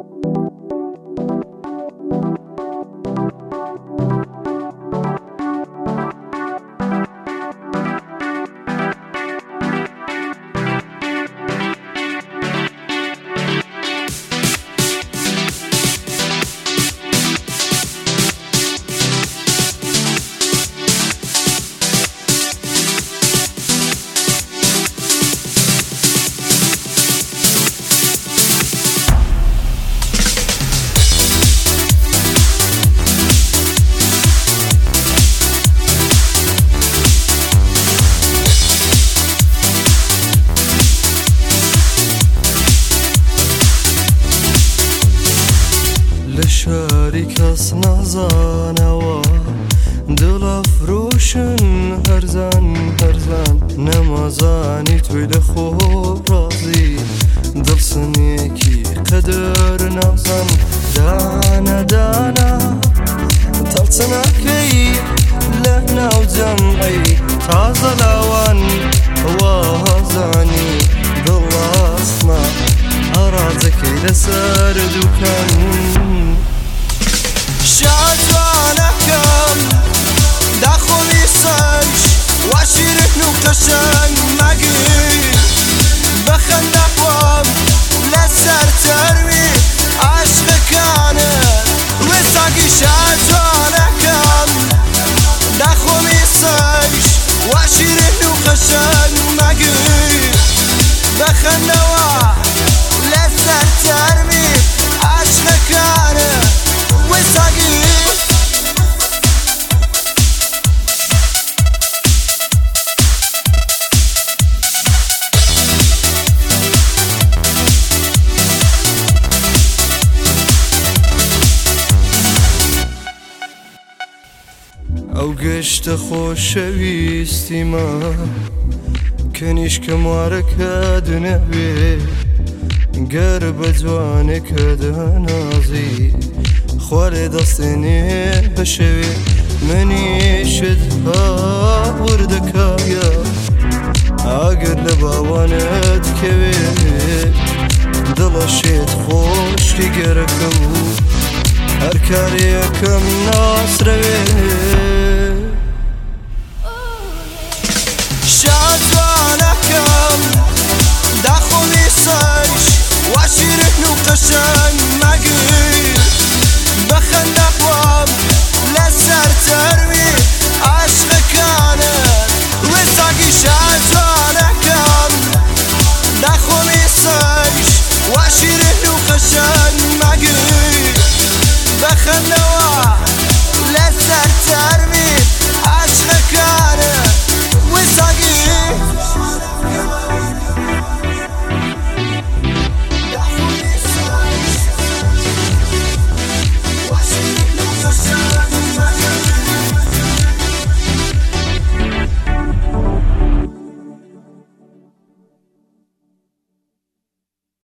لشاری کس نزانوا دل فروشن هرزن نمازانی توی لخوب رازی دل سنیکی قدر نازن دانا تلتناكي لهنا وجمعي تازه لوان وهزاني دل اصنا أرازك لسر دوكان شادوانكم داخلي سنش واشيرك نوكتشن مقيل بخندقوم لسر ترمي عشق كانت وساقي شادوانكم داخلي سنش واشيرك نوكتشن مقيل بخندقوم لسر ترمي عشق كانت وساقي او گشت خوشویستی ما کنیش کمارک دنوی گر بجوانک دنازی خوار دستنی بشوی منی شد ها وردکایا اگر لباوانت کوی دلشت خوش کی گرکم هر کاریکم ناس روی شادوانكم داخلي سنش واشيرك نوكتشن مقيل بخندقوم لسر ترمي عشق كانت وساقي شادوانكم داخلي سنش واشيرك نوكتشن